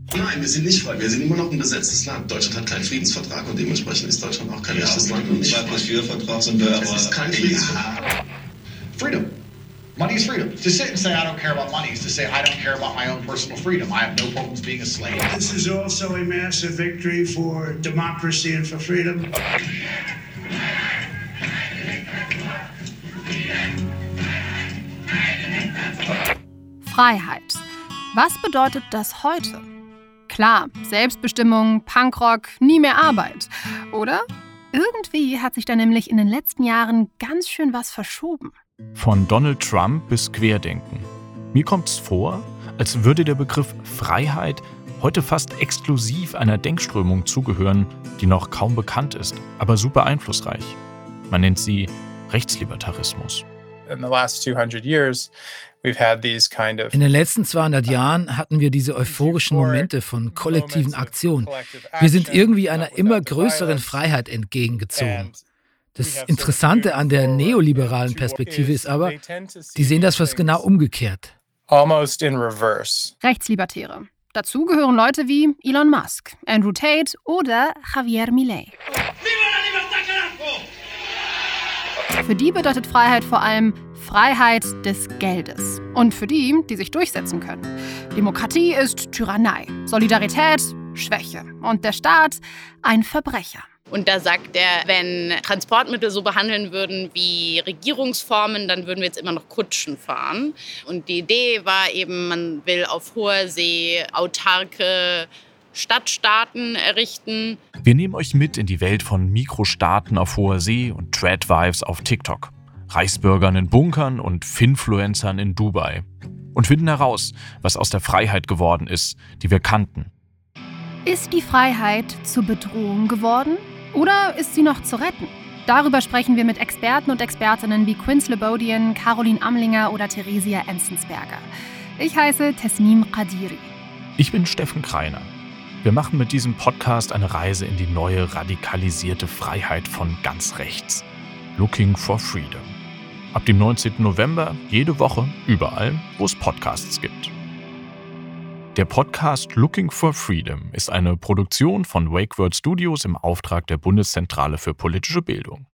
Nein, wir sind nicht frei. Wir sind immer noch ein besetztes Land. Deutschland hat keinen Friedensvertrag und dementsprechend ist Deutschland auch kein echtes Land. Und nicht frei. 2+4-Vertrag sind wir aber... Es ist kein Friedensvertrag. Freedom. Money is freedom. To sit and say I don't care about money is to say I don't care about my own personal freedom. I have no problems being a slave. This is also a massive victory for democracy and for freedom. Freiheit. Was bedeutet das heute? Klar, Selbstbestimmung, Punkrock, nie mehr Arbeit. Oder? Irgendwie hat sich da nämlich in den letzten Jahren ganz schön was verschoben. Von Donald Trump bis Querdenken. Mir kommt's vor, als würde der Begriff Freiheit heute fast exklusiv einer Denkströmung zugehören, die noch kaum bekannt ist, aber super einflussreich. Man nennt sie Rechtslibertarismus. In den letzten 200 Jahren hatten wir diese euphorischen Momente von kollektiven Aktionen. Wir sind irgendwie einer immer größeren Freiheit entgegengezogen. Das Interessante an der neoliberalen Perspektive ist aber, die sehen das fast genau umgekehrt. Rechtslibertäre. Dazu gehören Leute wie Elon Musk, Andrew Tate oder Javier Milei. Für die bedeutet Freiheit vor allem Freiheit des Geldes. Und für die, die sich durchsetzen können. Demokratie ist Tyrannei, Solidarität Schwäche und der Staat ein Verbrecher. Und da sagt er, wenn Transportmittel so behandeln würden wie Regierungsformen, dann würden wir jetzt immer noch Kutschen fahren. Und die Idee war eben, man will auf hoher See autarke Stadtstaaten errichten. Wir nehmen euch mit in die Welt von Mikrostaaten auf hoher See und Tradwives auf TikTok, Reichsbürgern in Bunkern und Finfluencern in Dubai. Und finden heraus, was aus der Freiheit geworden ist, die wir kannten. Ist die Freiheit zur Bedrohung geworden? Oder ist sie noch zu retten? Darüber sprechen wir mit Experten und Expertinnen wie Quinn Slobodian, Caroline Amlinger oder Theresia Enzensberger. Ich heiße Tesnim Qadiri. Ich bin Steffen Kreiner. Wir machen mit diesem Podcast eine Reise in die neue radikalisierte Freiheit von ganz rechts. Looking for Freedom. Ab dem 19. November jede Woche überall, wo es Podcasts gibt. Der Podcast Looking for Freedom ist eine Produktion von Wake Word Studios im Auftrag der Bundeszentrale für politische Bildung.